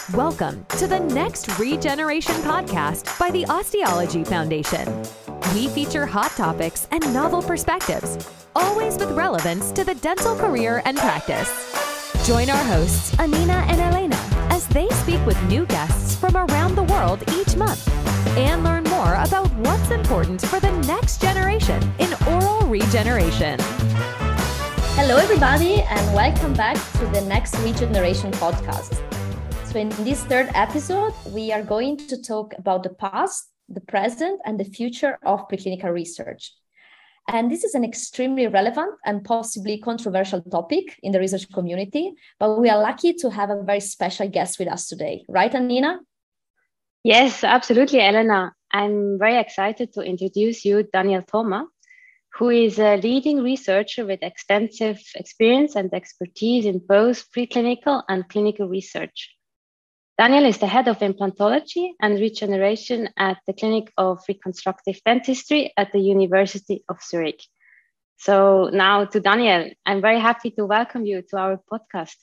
Welcome to the Next Regeneration podcast by the Osteology Foundation. We feature hot topics and novel perspectives, always with relevance to the dental career and practice. Join our hosts, Anina and Elena, as they speak with new guests from around the world each month and learn more about what's important for the next generation in oral regeneration. Hello, everybody, and welcome back to the Next Regeneration podcast. So in this third episode, we are going to talk about the past, the present, and the future of preclinical research. And this is an extremely relevant and possibly controversial topic in the research community, but we are lucky to have a very special guest with us today. Right, Anina? Yes, absolutely, Elena. I'm very excited to introduce you Daniel Thoma, who is a leading researcher with extensive experience and expertise in both preclinical and clinical research. Daniel is the head of implantology and regeneration at the Clinic of Reconstructive Dentistry at the University of Zurich. So now to Daniel, I'm very happy to welcome you to our podcast.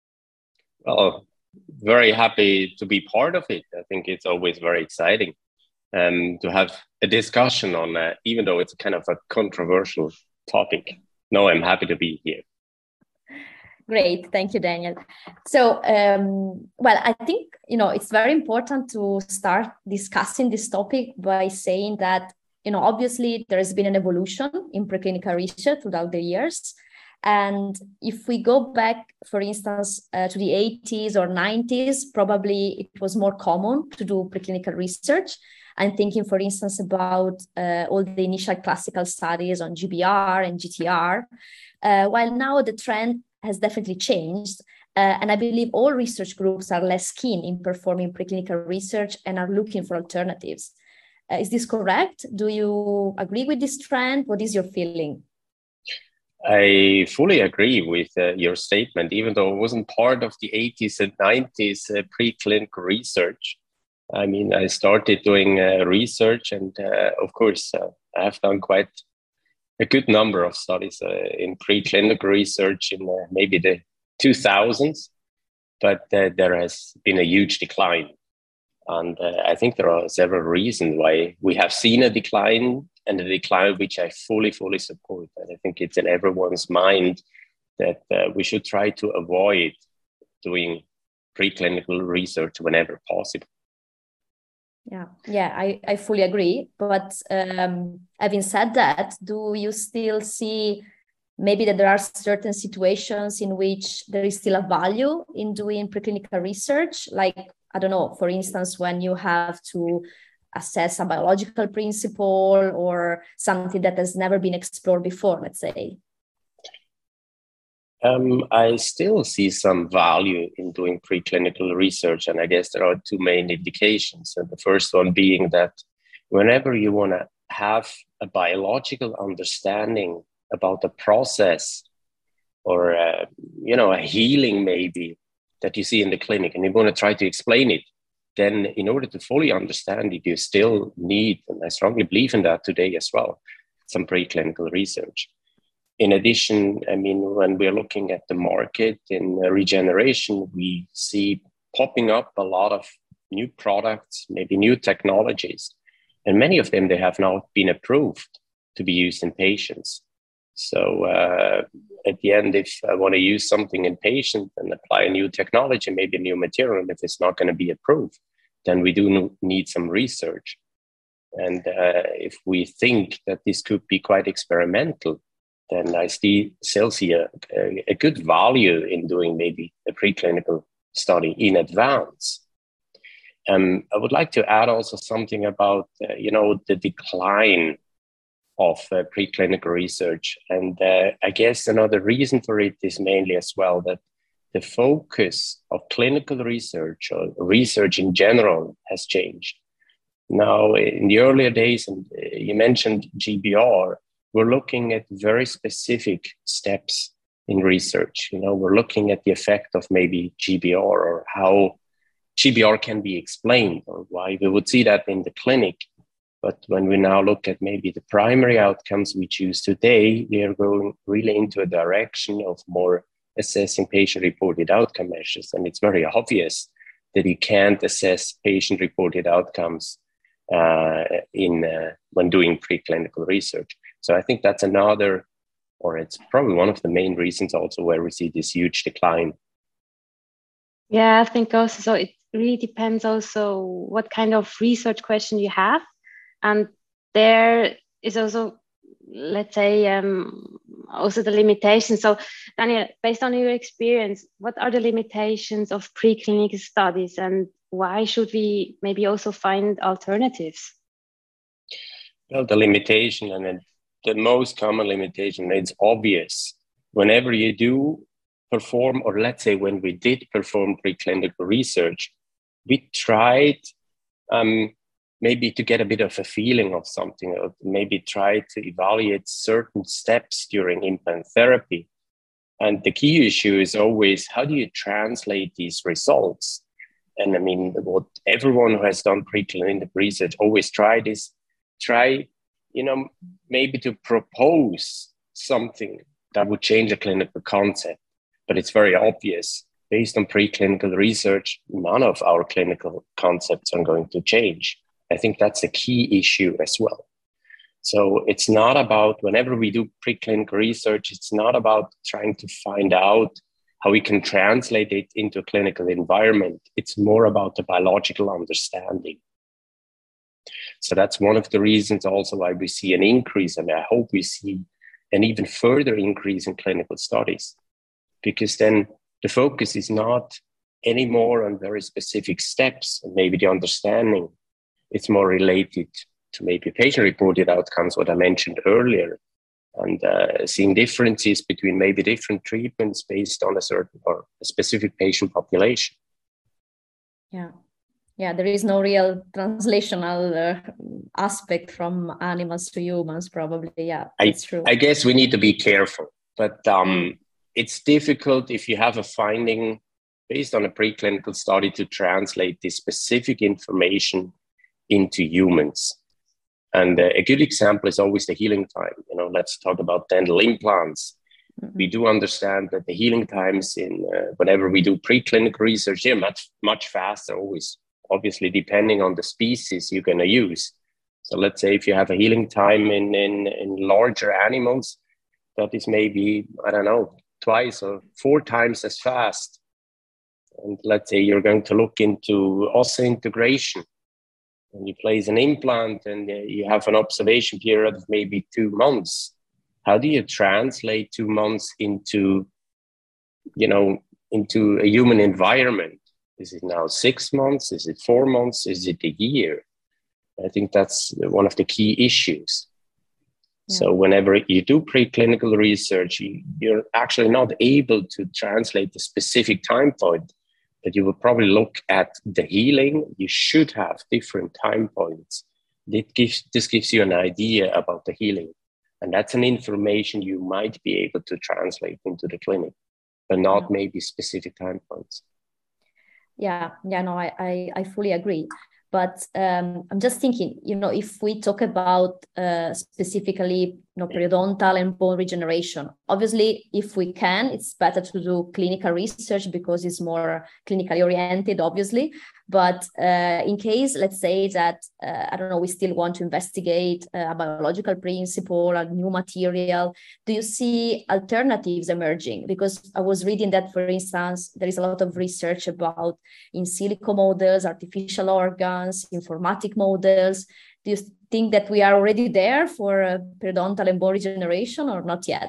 Well, very happy to be part of it. I think it's always very exciting to have a discussion on, even though it's kind of a controversial topic. No, I'm happy to be here. Great. Thank you, Daniel. So, I think, it's very important to start discussing this topic by saying that, obviously there has been an evolution in preclinical research throughout the years. And if we go back, for instance, to the 80s or 90s, probably it was more common to do preclinical research. I'm thinking, for instance, about all the initial classical studies on GBR and GTR, while now the trend has definitely changed. And I believe all research groups are less keen in performing preclinical research and are looking for alternatives. Is this correct? Do you agree with this trend? What is your feeling? I fully agree with your statement, even though it wasn't part of the 80s and 90s preclinical research. I mean, I started doing research and of course, I have done quite a good number of studies in preclinical research in maybe the 2000s, but there has been a huge decline. And I think there are several reasons why we have seen a decline, and a decline which I fully support. And I think it's in everyone's mind that we should try to avoid doing preclinical research whenever possible. Yeah, I fully agree. But having said that, do you still see maybe that there are certain situations in which there is still a value in doing preclinical research? Like, I don't know, for instance, when you have to assess a biological principle or something that has never been explored before, let's say. I still see some value in doing preclinical research, and I guess there are two main indications. And the first one being that whenever you want to have a biological understanding about the process or a healing maybe that you see in the clinic, and you want to try to explain it, then in order to fully understand it, you still need, and I strongly believe in that today as well, some preclinical research. In addition, I mean, when we're looking at the market in regeneration, we see popping up a lot of new products, maybe new technologies. And many of them, they have now been approved to be used in patients. So at the end, if I want to use something in patients and apply a new technology, maybe a new material, if it's not going to be approved, then we do need some research. And if we think that this could be quite experimental, then I still see a good value in doing maybe a preclinical study in advance. I would like to add also something about, the decline of preclinical research. And I guess another reason for it is mainly as well that the focus of clinical research or research in general has changed. Now, in the earlier days, and you mentioned GBR, we're looking at very specific steps in research. We're looking at the effect of maybe GBR or how GBR can be explained or why we would see that in the clinic. But when we now look at maybe the primary outcomes we choose today, we are going really into a direction of more assessing patient-reported outcome measures. And it's very obvious that you can't assess patient-reported outcomes when doing preclinical research. So I think that's another, or it's probably one of the main reasons also where we see this huge decline. Yeah, I think also, so it really depends also what kind of research question you have. And there is also, let's say, also the limitations. So Daniel, based on your experience, what are the limitations of preclinical studies, and why should we maybe also find alternatives? Well, the limitation, and the most common limitation, it's obvious. Whenever you do perform, or let's say when we did perform preclinical research, we tried maybe to get a bit of a feeling of something, or maybe try to evaluate certain steps during implant therapy. And the key issue is always, how do you translate these results? And I mean, what everyone who has done preclinical research always tried is maybe to propose something that would change a clinical concept. But it's very obvious, based on preclinical research, none of our clinical concepts are going to change. I think that's a key issue as well. So it's not about, whenever we do preclinical research, it's not about trying to find out how we can translate it into a clinical environment. It's more about the biological understanding. So that's one of the reasons also why we see an increase, and I hope we see an even further increase in clinical studies, because then the focus is not anymore on very specific steps and maybe the understanding. It's more related to maybe patient-reported outcomes, what I mentioned earlier, and seeing differences between maybe different treatments based on a certain or a specific patient population. Yeah, there is no real translational aspect from animals to humans, probably. Yeah, that's true. I guess we need to be careful, but it's difficult if you have a finding based on a preclinical study to translate this specific information into humans. And a good example is always the healing time. Let's talk about dental implants. Mm-hmm. We do understand that the healing times whenever we do preclinical research, they're much faster, always, obviously, depending on the species you're going to use. So let's say if you have a healing time in larger animals, that is maybe, I don't know, 2 or 4 times as fast. And let's say you're going to look into osseointegration, and you place an implant and you have an observation period of maybe 2 months. How do you translate 2 months into a human environment? Is it now 6 months? Is it 4 months? Is it a year? I think that's one of the key issues. Yeah. So whenever you do preclinical research, you're actually not able to translate the specific time point, but you will probably look at the healing. You should have different time points. This gives you an idea about the healing. And that's an information you might be able to translate into the clinic, but not maybe specific time points. I fully agree. But I'm just thinking, if we talk about specifically, periodontal and bone regeneration, obviously, if we can, it's better to do clinical research because it's more clinically oriented, obviously. But in case, let's say that, we still want to investigate a biological principle, a new material, do you see alternatives emerging? Because I was reading that, for instance, there is a lot of research about in silico models, artificial organs, informatic models. Do you think that we are already there for periodontal and bone regeneration or not yet?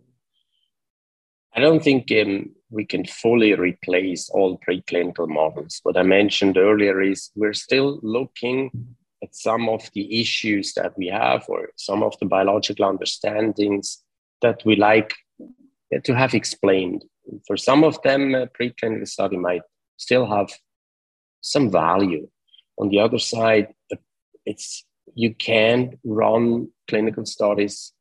I don't think we can fully replace all preclinical models. What I mentioned earlier is we're still looking at some of the issues that we have or some of the biological understandings that we like to have explained. For some of them, a preclinical study might still have some value. On the other side, you can't run clinical studies,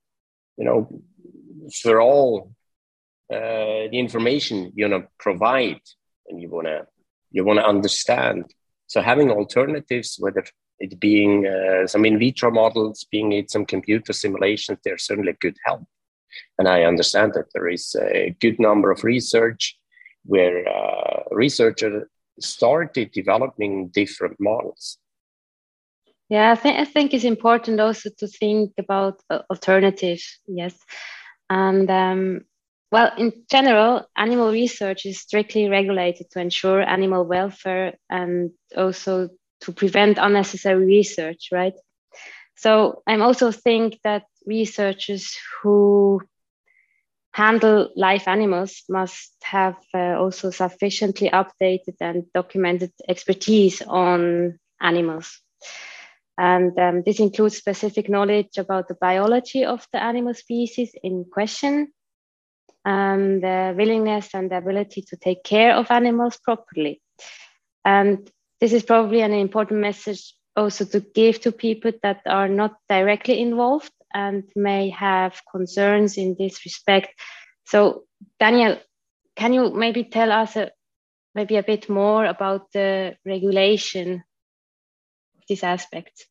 for all the information provide, and you wanna understand. So having alternatives, whether it being some in vitro models, being it some computer simulations, they're certainly a good help. And I understand that there is a good number of research where researchers started developing different models. Yeah, I think it's important also to think about alternatives. Yes, and well, in general, animal research is strictly regulated to ensure animal welfare and also to prevent unnecessary research, right? So I also think that researchers who handle live animals must have also sufficiently updated and documented expertise on animals. And this includes specific knowledge about the biology of the animal species in question, and the willingness and the ability to take care of animals properly. And this is probably an important message also to give to people that are not directly involved and may have concerns in this respect. So, Daniel, can you maybe tell us maybe a bit more about the regulation of this aspect?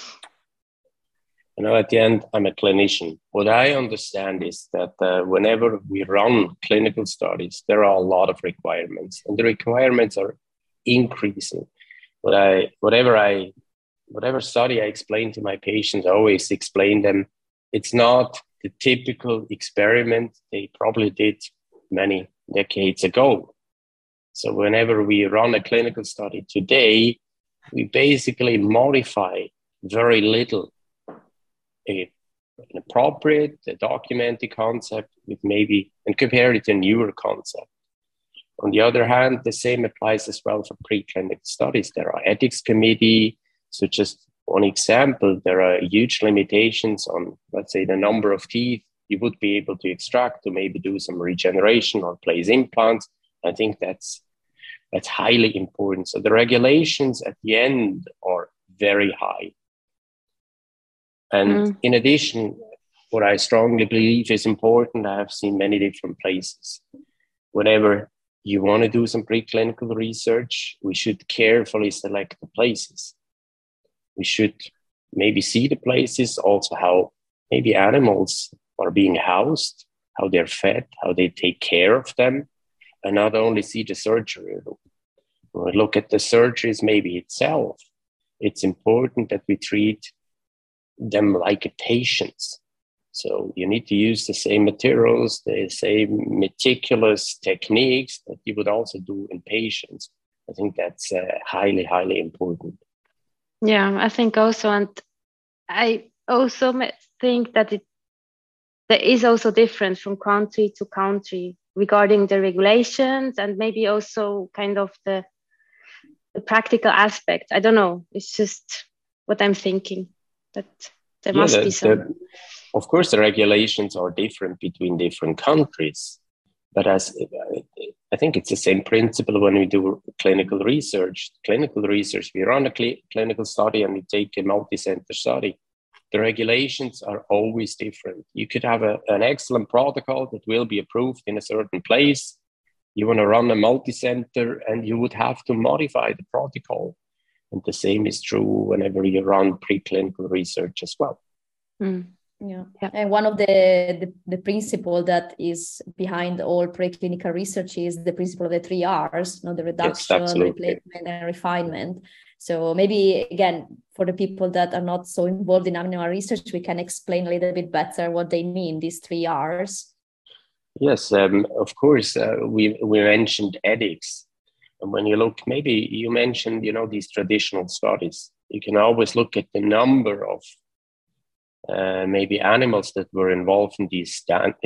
You know, at the end, I'm a clinician. What I understand is that whenever we run clinical studies, there are a lot of requirements, and the requirements are increasing. Whatever study I explain to my patients, I always explain them, it's not the typical experiment they probably did many decades ago. So whenever we run a clinical study today, we basically modify very little an appropriate, documented concept with maybe, and compare it to a newer concept. On the other hand, the same applies as well for preclinical studies. There are ethics committee. So just one example, there are huge limitations on, let's say, the number of teeth you would be able to extract to maybe do some regeneration or place implants. I think that's highly important. So the regulations at the end are very high. And in addition, what I strongly believe is important, I have seen many different places. Whenever you want to do some preclinical research, we should carefully select the places. We should maybe see the places, also how maybe animals are being housed, how they're fed, how they take care of them, and not only see the surgery. When we look at the surgeries maybe itself, it's important that we treat them like patients. So you need to use the same materials, the same meticulous techniques that you would also do in patients. I think that's highly, highly important. Yeah, I think also, and I also think that there is also difference from country to country regarding the regulations and maybe also kind of the practical aspect. I don't know. It's just what I'm thinking. But there must be some. Of course, the regulations are different between different countries. But as I think it's the same principle when we do clinical research. Clinical research, we run a clinical study and we take a multi-center study. The regulations are always different. You could have an excellent protocol that will be approved in a certain place. You want to run a multi-center and you would have to modify the protocol. And the same is true whenever you run preclinical research as well. Yeah. And one of the principle that is behind all preclinical research is the principle of the 3 R's, the reduction, yes, replacement, and refinement. So maybe, again, for the people that are not so involved in animal research, we can explain a little bit better what they mean, these 3 R's. Yes, of course, we mentioned ethics. And when you look, maybe you mentioned, these traditional studies, you can always look at the number of maybe animals that were involved in these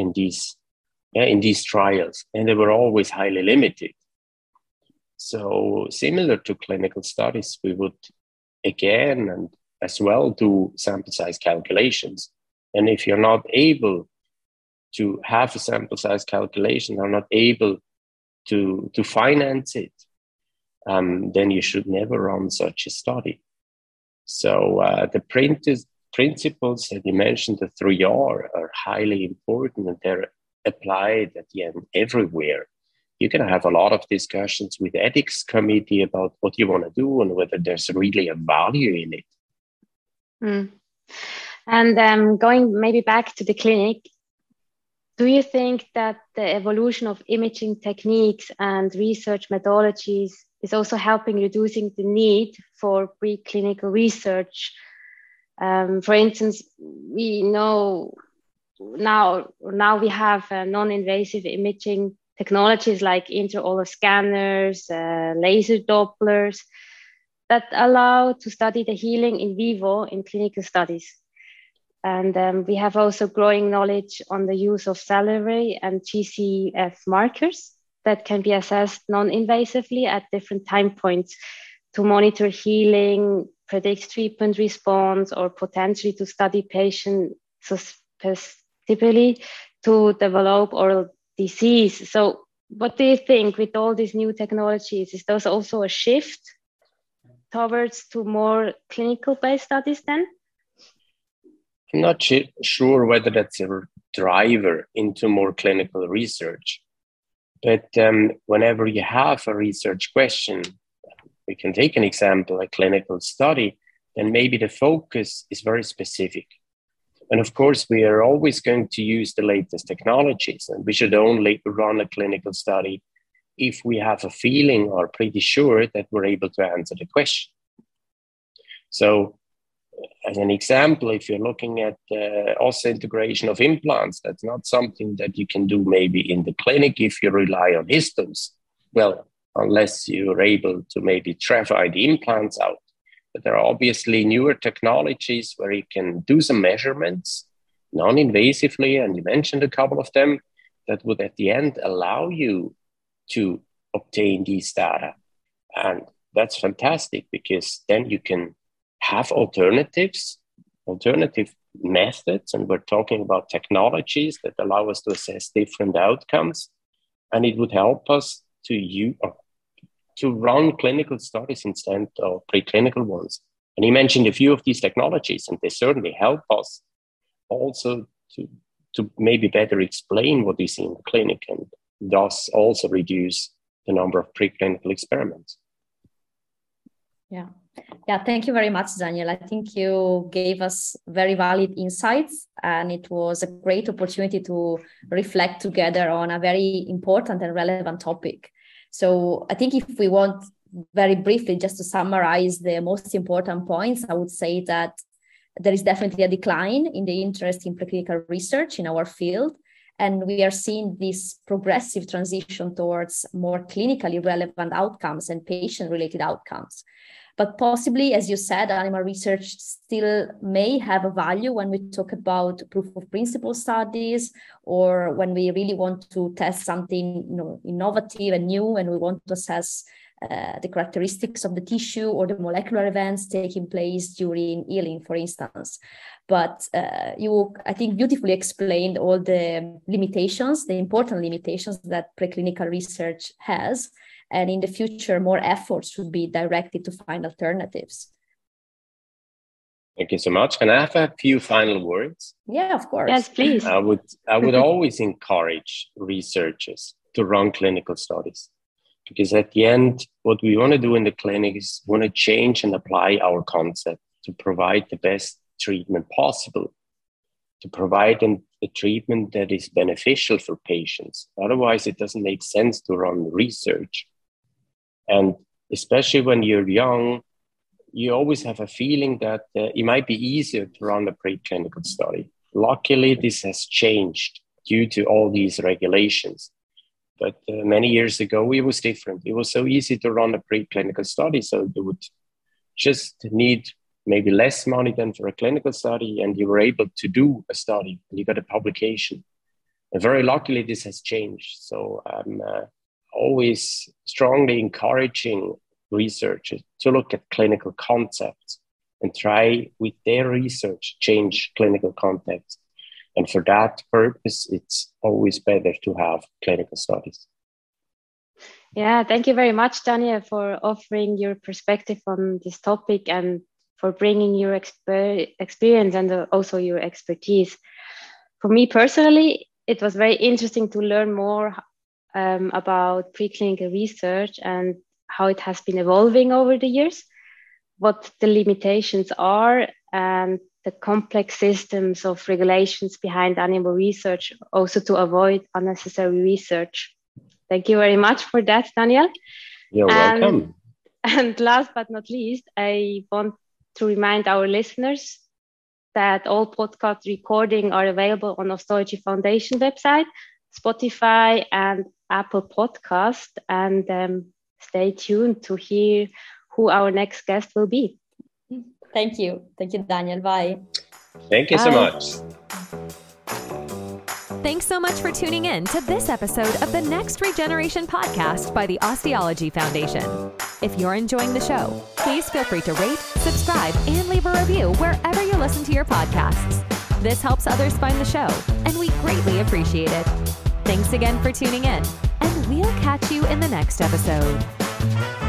trials, and they were always highly limited. So similar to clinical studies, we would again and as well do sample size calculations. And if you're not able to have a sample size calculation, are not able to finance it, then you should never run such a study. So the principles that you mentioned, the 3 R, are highly important, and they're applied at the end everywhere. You're going to have a lot of discussions with ethics committee about what you want to do and whether there's really a value in it. And going maybe back to the clinic, do you think that the evolution of imaging techniques and research methodologies is also helping reducing the need for preclinical research. For instance, we know now we have non-invasive imaging technologies like intraoral scanners, laser Dopplers that allow to study the healing in vivo in clinical studies. And we have also growing knowledge on the use of salivary and GCF markers that can be assessed non-invasively at different time points to monitor healing, predict treatment response, or potentially to study patient susceptibility to develop oral disease. So what do you think with all these new technologies? Is there also a shift towards to more clinical-based studies then? I'm not sure whether that's a driver into more clinical research. But whenever you have a research question, we can take an example, a clinical study, then maybe the focus is very specific. And of course, we are always going to use the latest technologies, and we should only run a clinical study if we have a feeling or pretty sure that we're able to answer the question. So as an example, if you're looking at osseointegration of implants, that's not something that you can do maybe in the clinic if you rely on histones. Well, unless you're able to maybe traffic the implants out. But there are obviously newer technologies where you can do some measurements non-invasively, and you mentioned a couple of them, that would at the end allow you to obtain these data. And that's fantastic, because then you can have alternative methods, and we're talking about technologies that allow us to assess different outcomes, and it would help us to run clinical studies instead of preclinical ones. And he mentioned a few of these technologies, and they certainly help us also to maybe better explain what we see in the clinic, and thus also reduce the number of preclinical experiments. Yeah, thank you very much, Daniel. I think you gave us very valid insights, and it was a great opportunity to reflect together on a very important and relevant topic. So I think if we want very briefly just to summarize the most important points, I would say that there is definitely a decline in the interest in preclinical research in our field. And we are seeing this progressive transition towards more clinically relevant outcomes and patient-related outcomes. But possibly, as you said, animal research still may have a value when we talk about proof of principle studies, or when we really want to test something innovative and new, and we want to assess the characteristics of the tissue or the molecular events taking place during healing, for instance. But you, I think, beautifully explained all the limitations, the important limitations that preclinical research has. And in the future, more efforts should be directed to find alternatives. Thank you so much. Can I have a few final words? Yeah, of course. Yes, please. I would always encourage researchers to run clinical studies, because at the end, what we want to do in the clinic is want to change and apply our concept to provide the best treatment possible, to provide a treatment that is beneficial for patients. Otherwise, it doesn't make sense to run research. And especially when you're young, you always have a feeling that it might be easier to run a preclinical study. Luckily, this has changed due to all these regulations. But many years ago, it was different. It was so easy to run a preclinical study. So you would just need maybe less money than for a clinical study, and you were able to do a study, and you got a publication. And very luckily, this has changed. So I'm always strongly encouraging researchers to look at clinical concepts and try with their research change clinical context. And for that purpose, it's always better to have clinical studies. Yeah, thank you very much, Daniel, for offering your perspective on this topic and for bringing your experience and also your expertise. For me personally, it was very interesting to learn more about preclinical research and how it has been evolving over the years, what the limitations are, and the complex systems of regulations behind animal research, also to avoid unnecessary research. Thank you very much for that, Daniel. You're welcome. And last but not least, I want to remind our listeners that all podcast recordings are available on Osteology Foundation website, Spotify, and Apple Podcast. And stay tuned to hear who our next guest will be. Thank you. Thank you, Daniel. Bye. Thank you so much. Thanks so much for tuning in to this episode of the Next Regeneration podcast by the Osteology Foundation. If you're enjoying the show, please feel free to rate, subscribe, and leave a review wherever you listen to your podcasts. This helps others find the show, and we greatly appreciate it. Thanks again for tuning in, and we'll catch you in the next episode.